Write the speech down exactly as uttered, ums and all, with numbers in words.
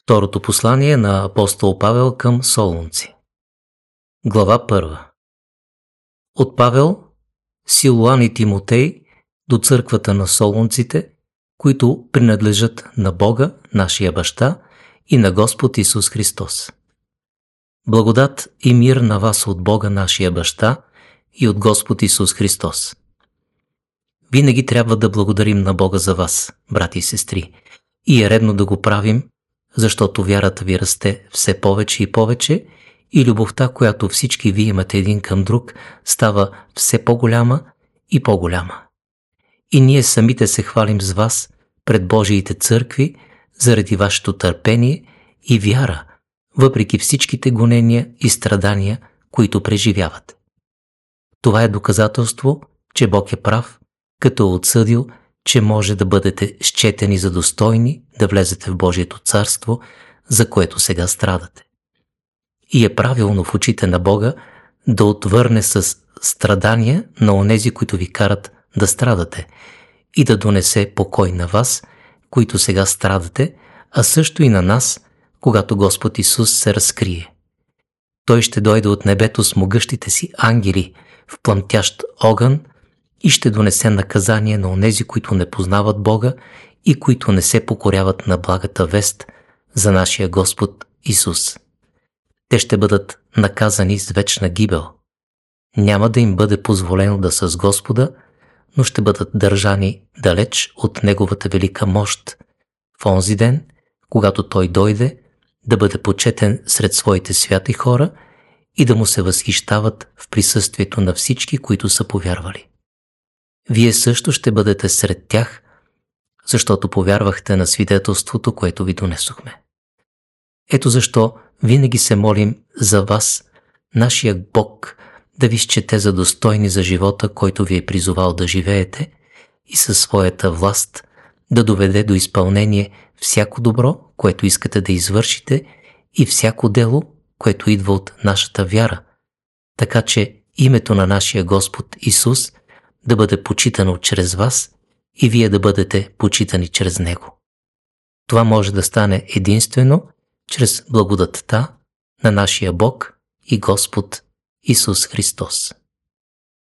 Второто послание на апостол Павел към Солунци. Глава първа. От Павел, Силуан и Тимотей до църквата на Солунците, които принадлежат на Бога, нашия Баща, и на Господ Исус Христос. Благодат и мир на вас от Бога, нашия Баща, и от Господ Исус Христос. Винаги трябва да благодарим на Бога за вас, брати и сестри, и е редно да го правим, защото вярата ви расте все повече и повече и любовта, която всички вие имате един към друг, става все по-голяма и по-голяма. И ние самите се хвалим с вас пред Божиите църкви заради вашето търпение и вяра, въпреки всичките гонения и страдания, които преживявате. Това е доказателство, че Бог е прав, като е отсъдил, че може да бъдете счетени за достойни да влезете в Божието царство, за което сега страдате. И е правилно в очите на Бога да отвърне с страдания на онези, които ви карат да страдате, и да донесе покой на вас, които сега страдате, а също и на нас, когато Господ Исус се разкрие. Той ще дойде от небето с могъщите си ангели в пламтящ огън и ще донесе наказание на онези, които не познават Бога и които не се покоряват на благата вест за нашия Господ Исус. Те ще бъдат наказани с вечна гибел. Няма да им бъде позволено да са с Господа, но ще бъдат държани далеч от Неговата велика мощ в онзи ден, когато Той дойде да бъде почетен сред своите святи хора и да му се възхищават в присъствието на всички, които са повярвали. Вие също ще бъдете сред тях, защото повярвахте на свидетелството, което ви донесохме. Ето защо винаги се молим за вас, нашия Бог, да ви счете за достойни за живота, който ви е призовал да живеете, и със своята власт да доведе до изпълнение всяко добро, което искате да извършите, и всяко дело, което идва от нашата вяра, така че името на нашия Господ Исус да бъде почитано чрез вас и вие да бъдете почитани чрез Него. Това може да стане единствено чрез благодатта на нашия Бог и Господ Исус Христос.